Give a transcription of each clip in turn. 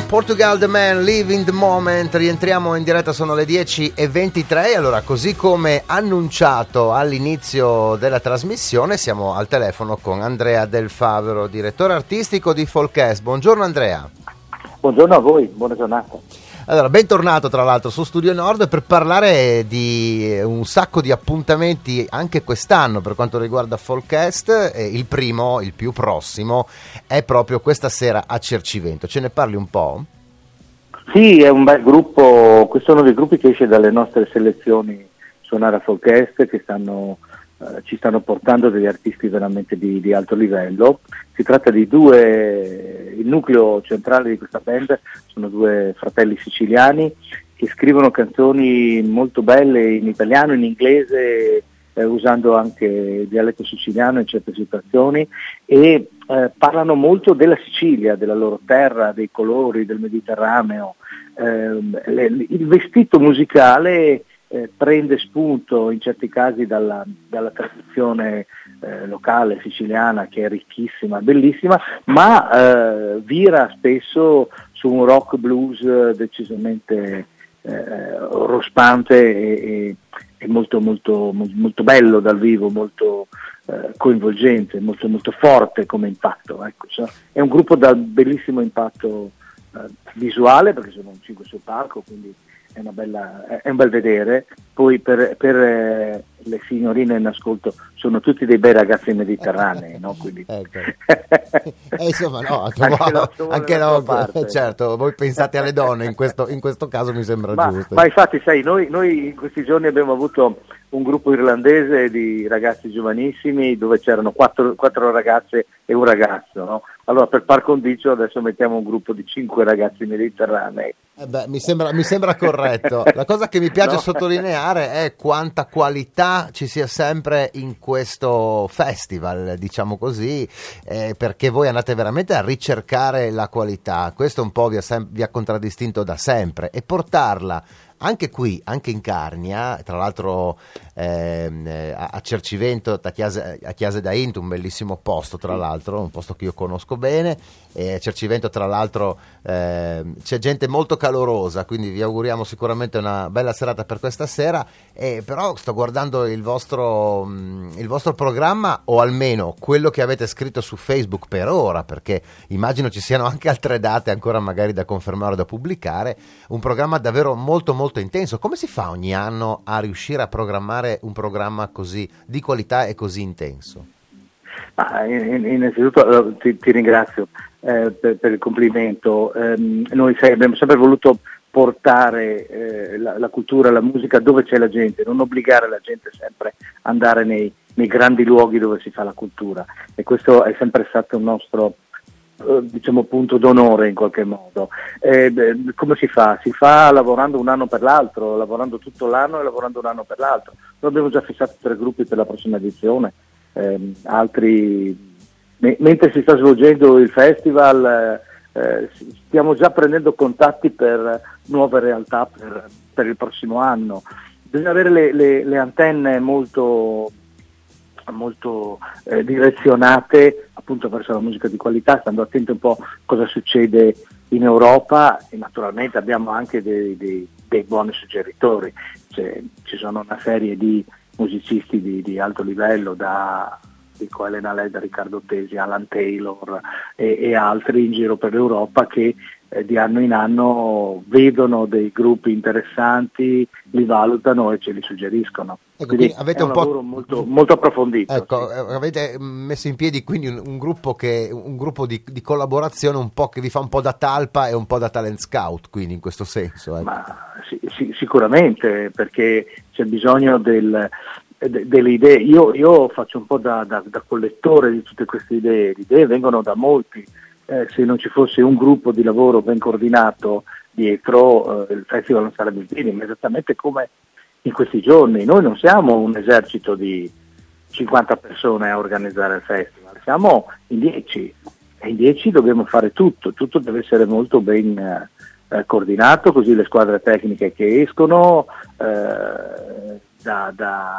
Portugal The Man, Live in the Moment. Rientriamo in diretta, sono le 10:23. Allora, così come annunciato all'inizio della trasmissione, siamo al telefono con Andrea Del Favero, direttore artistico di Folkest. Buongiorno Andrea. Buongiorno a voi, buona giornata. Allora, bentornato tra l'altro su Studio Nord per parlare di un sacco di appuntamenti anche quest'anno per quanto riguarda Folkest. Il primo, il più prossimo, è proprio questa sera a Cercivento. Ce ne parli un po'? Sì, è un bel gruppo, questo è uno dei gruppi che esce dalle nostre selezioni Suonare a Folkest, che ci stanno portando degli artisti veramente di alto livello. Si tratta di il nucleo centrale di questa band sono due fratelli siciliani che scrivono canzoni molto belle in italiano, in inglese, usando anche il dialetto siciliano in certe situazioni, e parlano molto della Sicilia, della loro terra, dei colori, del Mediterraneo. Il vestito musicale prende spunto in certi casi dalla tradizione locale siciliana, che è ricchissima, bellissima, ma vira spesso su un rock blues decisamente rospante e molto, molto, molto bello dal vivo, molto coinvolgente, molto, molto forte come impatto. Ecco, è un gruppo dal bellissimo impatto visuale, perché sono 5 sul palco, quindi è un bel vedere. Poi per le signorine in ascolto sono tutti dei bei ragazzi mediterranei, no? Quindi insomma, no, anche no, certo, voi pensate alle donne in questo caso, mi sembra giusto. Ma infatti, sai, noi in questi giorni abbiamo avuto un gruppo irlandese di ragazzi giovanissimi dove c'erano quattro ragazze e un ragazzo, no? Allora, per par condicio adesso mettiamo un gruppo di 5 ragazzi mediterranei. Mi sembra corretto. La cosa che mi piace sottolineare è quanta qualità ci sia sempre in questo festival, diciamo così, perché voi andate veramente a ricercare la qualità. Questo un po' vi ha contraddistinto da sempre, e portarla anche qui, anche in Carnia, tra l'altro a Cercivento, a Chiese d'Ainto, un bellissimo posto, tra l'altro, un posto che io conosco bene. A Cercivento, tra l'altro, c'è gente molto calorosa, quindi vi auguriamo sicuramente una bella serata per questa sera. Però sto guardando il vostro programma, o almeno quello che avete scritto su Facebook per ora, perché immagino ci siano anche altre date ancora magari da confermare o da pubblicare. Un programma davvero molto molto intenso. Come si fa ogni anno a riuscire a programmare un programma così di qualità e così intenso? Innanzitutto ti ringrazio per il complimento. Noi abbiamo sempre voluto portare la cultura, la musica dove c'è la gente, non obbligare la gente sempre ad andare nei grandi luoghi dove si fa la cultura, e questo è sempre stato un nostro punto d'onore in qualche modo. Come si fa? Si fa lavorando un anno per l'altro, lavorando tutto l'anno e lavorando un anno per l'altro. Noi abbiamo già fissato 3 gruppi per la prossima edizione, altri mentre si sta svolgendo il festival stiamo già prendendo contatti per nuove realtà per il prossimo anno. Bisogna avere le antenne molto direzionate appunto verso la musica di qualità, stando attenti un po' cosa succede in Europa, e naturalmente abbiamo anche dei buoni suggeritori. Ci sono una serie di musicisti di alto livello, da Dico Elena Ledda, Riccardo Tesi, Alan Taylor e altri in giro per l'Europa, che di anno in anno vedono dei gruppi interessanti, li valutano e ce li suggeriscono. Ecco, quindi avete è un lavoro molto, molto approfondito. Ecco, sì. Avete messo in piedi quindi un gruppo di collaborazione un po' che vi fa un po' da talpa e un po' da talent scout, quindi in questo senso. Ecco. Ma sicuramente, perché c'è bisogno delle idee. Io faccio un po' da collettore di tutte queste idee. Le idee vengono da molti. Se non ci fosse un gruppo di lavoro ben coordinato dietro, il festival non sarebbe in piedi, ma esattamente come in questi giorni. Noi non siamo un esercito di 50 persone a organizzare il festival, siamo in 10, e in 10 dobbiamo fare tutto deve essere molto ben coordinato, così le squadre tecniche che escono da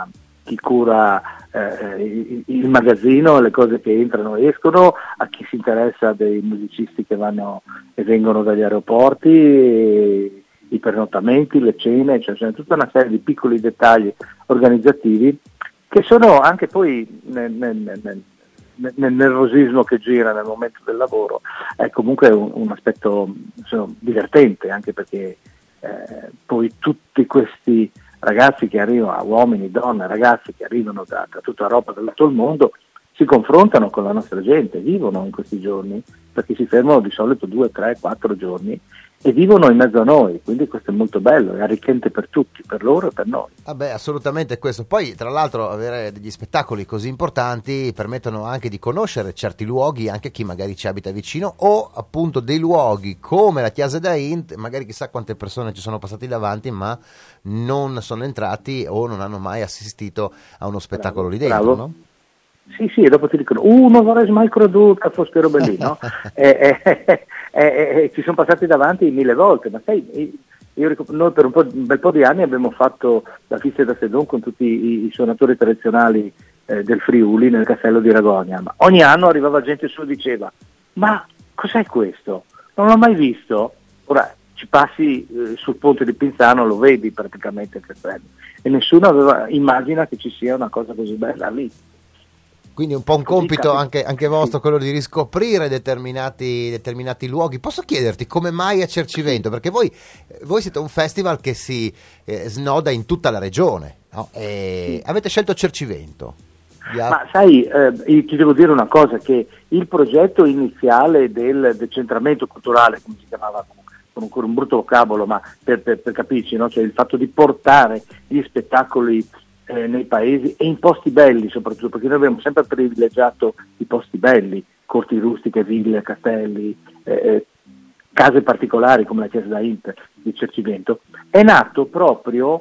chi cura il magazzino, le cose che entrano e escono, a chi si interessa dei musicisti che vanno e vengono dagli aeroporti, i pernottamenti, le cene, cioè c'è tutta una serie di piccoli dettagli organizzativi che sono anche poi nel nervosismo che gira nel momento del lavoro, è comunque un aspetto divertente, anche perché poi tutti questi ragazzi che arrivano, uomini, donne, ragazzi che arrivano da tutta Europa, da tutto il mondo, si confrontano con la nostra gente, vivono in questi giorni, perché si fermano di solito 2, 3, 4 giorni e vivono in mezzo a noi, quindi questo è molto bello, è arricchente per tutti, per loro e per noi. Vabbè, assolutamente questo. Poi, tra l'altro, avere degli spettacoli così importanti permettono anche di conoscere certi luoghi, anche chi magari ci abita vicino, o appunto dei luoghi come la Chiesa d'Aint, magari chissà quante persone ci sono passati davanti, ma non sono entrati o non hanno mai assistito a uno spettacolo lì dentro, no? Sì, e dopo ti dicono, non vorrei mai creduto che fosse roba lì, no? Ci sono passati davanti 1000 volte, ma sai, noi per un bel po' di anni abbiamo fatto la Fista da Sedon con tutti i suonatori tradizionali del Friuli nel castello di Ragogna, ma ogni anno arrivava gente su e diceva, ma cos'è questo? Non l'ho mai visto? Ora ci passi sul ponte di Pinzano, lo vedi praticamente il castello, e nessuno immagina che ci sia una cosa così bella lì. Quindi un po' un compito anche vostro, quello di riscoprire determinati luoghi. Posso chiederti come mai a Cercivento? Perché voi siete un festival che si snoda in tutta la regione, no? E avete scelto Cercivento. Ma sai, ti devo dire una cosa, che il progetto iniziale del decentramento culturale, come si chiamava, con ancora un brutto vocabolo, ma per capirci, no? Cioè il fatto di portare gli spettacoli nei paesi e in posti belli soprattutto, perché noi abbiamo sempre privilegiato i posti belli, corti rustiche, ville, castelli, case particolari come la Chiesa d'Aint di Cercivento, è nato proprio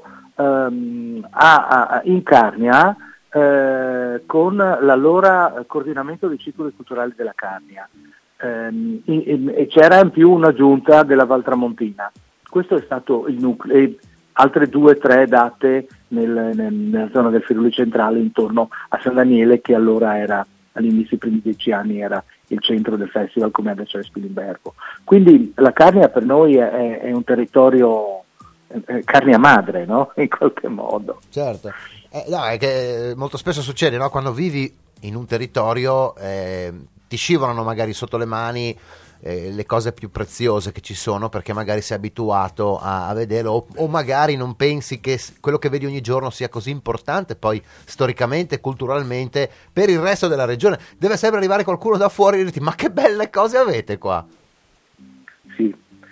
in Carnia con l'allora coordinamento dei circoli culturali della Carnia e c'era in più una giunta della Val Tramontina. Questo è stato il nucleo, e altre 2 o 3 date nella zona del Friuli centrale intorno a San Daniele, che allora era, all'inizio, i primi 10 anni, era il centro del festival come adesso è Spilimbergo. Quindi la Carnia per noi è un territorio Carnia madre, no? In qualche modo. Certo, no, è che molto spesso succede, no? Quando vivi in un territorio ti scivolano magari sotto le mani le cose più preziose che ci sono, perché magari sei abituato a vederlo o magari non pensi che quello che vedi ogni giorno sia così importante poi storicamente, culturalmente per il resto della regione. Deve sempre arrivare qualcuno da fuori e dirti ma che belle cose avete qua. Sì,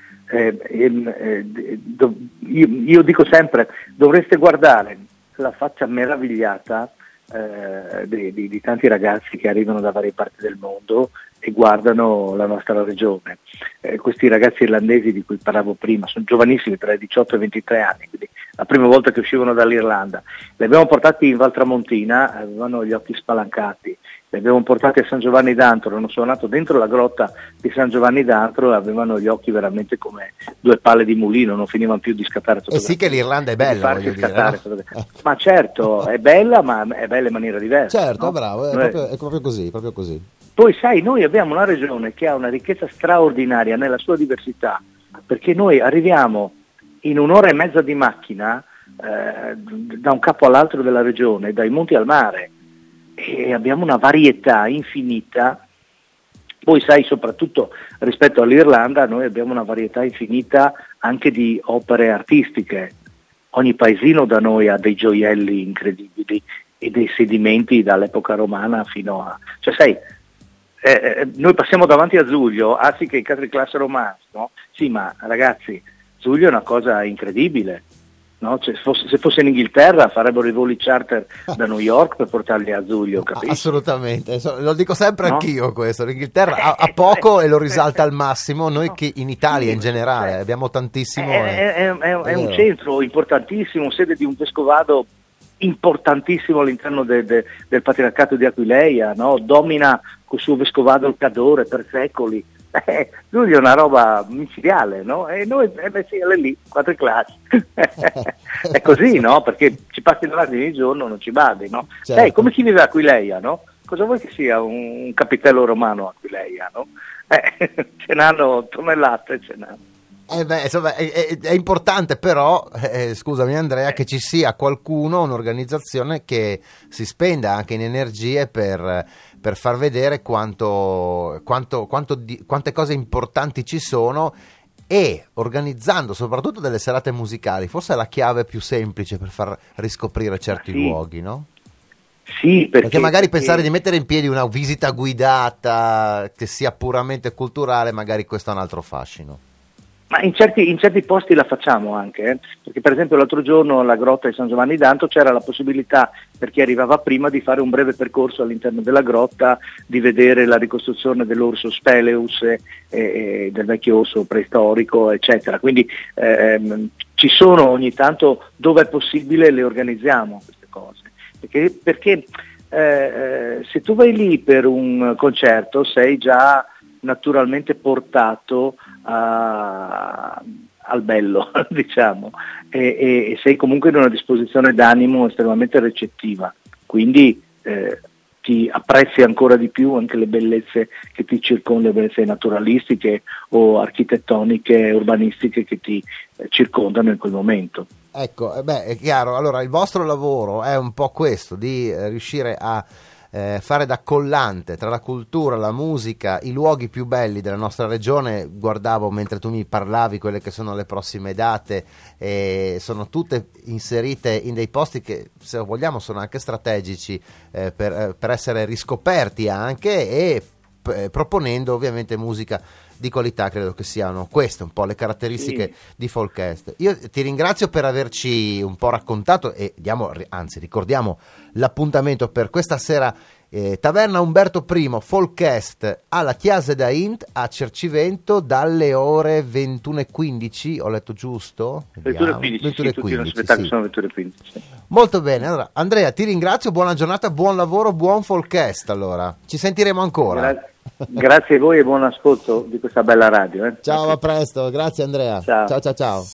io dico sempre, dovreste guardare la faccia meravigliata di tanti ragazzi che arrivano da varie parti del mondo e guardano la nostra regione. Questi ragazzi irlandesi di cui parlavo prima sono giovanissimi, tra i 18 e i 23 anni, quindi la prima volta che uscivano dall'Irlanda. Li abbiamo portati in Val Tramontina, avevano gli occhi spalancati, li abbiamo portati a San Giovanni d'Antro, hanno suonato dentro la grotta di San Giovanni d'Antro e avevano gli occhi veramente come 2 palle di mulino, non finivano più di scattare fotografie. E sì che l'Irlanda è bella, voglio dire, no? Ma certo, è bella, ma è bella in maniera diversa. Certo, no? Bravo, è proprio così. Poi sai, noi abbiamo una regione che ha una ricchezza straordinaria nella sua diversità, perché noi arriviamo in 1 ora e mezza di macchina da un capo all'altro della regione, dai monti al mare, e abbiamo una varietà infinita. Poi sai, soprattutto rispetto all'Irlanda, noi abbiamo una varietà infinita anche di opere artistiche. Ogni paesino da noi ha dei gioielli incredibili e dei sedimenti dall'epoca romana fino a... Cioè sai, noi passiamo davanti a Zuglio, sì che i case di classe romana, no? Sì, ma ragazzi, Zuglio è una cosa incredibile, no? Cioè, se fosse in Inghilterra farebbero i voli charter da New York per portarli a Zuglio, capisci? Assolutamente, lo dico sempre anch'io questo, l'Inghilterra ha poco e lo risalta al massimo, noi che in Italia in generale abbiamo tantissimo. È un centro importantissimo, sede di un vescovado importantissimo all'interno del patriarcato di Aquileia, no? Domina col suo vescovado il Cadore per secoli, Studio è una roba micidiale, no? E noi, sì, è lì, 4 classi. È così, no? Perché ci passi davanti ogni giorno, non ci badi, no? Certo. Come si vive a Aquileia, no? Cosa vuoi che sia un capitello romano a Aquileia, no? Ce n'hanno tonnellate, ce n'hanno. Insomma, è importante però, scusami Andrea, che ci sia qualcuno, un'organizzazione che si spenda anche in energie per far vedere quante cose importanti ci sono, e organizzando soprattutto delle serate musicali, forse è la chiave più semplice per far riscoprire certi luoghi, no? Sì, perché magari pensare di mettere in piedi una visita guidata che sia puramente culturale, magari questo ha un altro fascino. Ma in certi posti la facciamo anche, perché per esempio l'altro giorno alla grotta di San Giovanni d'Anto c'era la possibilità per chi arrivava prima di fare un breve percorso all'interno della grotta, di vedere la ricostruzione dell'orso Speleus e del vecchio orso preistorico, eccetera. Quindi ci sono ogni tanto, dove è possibile, le organizziamo queste cose, perché se tu vai lì per un concerto sei già naturalmente portato al bello, diciamo, e sei comunque in una disposizione d'animo estremamente recettiva, quindi ti apprezzi ancora di più anche le bellezze che ti circondano, le bellezze naturalistiche o architettoniche, urbanistiche che ti circondano in quel momento. Ecco, è chiaro. Allora, il vostro lavoro è un po' questo, di riuscire a fare da collante tra la cultura, la musica, i luoghi più belli della nostra regione. Guardavo mentre tu mi parlavi quelle che sono le prossime date, e sono tutte inserite in dei posti che, se vogliamo, sono anche strategici per essere riscoperti anche, e proponendo ovviamente musica di qualità. Credo che siano queste un po' le caratteristiche di Folkest. Io ti ringrazio per averci un po' raccontato, e ricordiamo l'appuntamento per questa sera, Taverna Umberto I Folkest alla Chiesa da Int a Cercivento dalle ore 21:15, ho letto giusto? 21:15, sono 21:15. Molto bene, allora Andrea ti ringrazio, buona giornata, buon lavoro, buon Folkest. Allora ci sentiremo ancora. Grazie a voi e buon ascolto di questa bella radio. Ciao, a presto, grazie Andrea. Ciao. Ciao.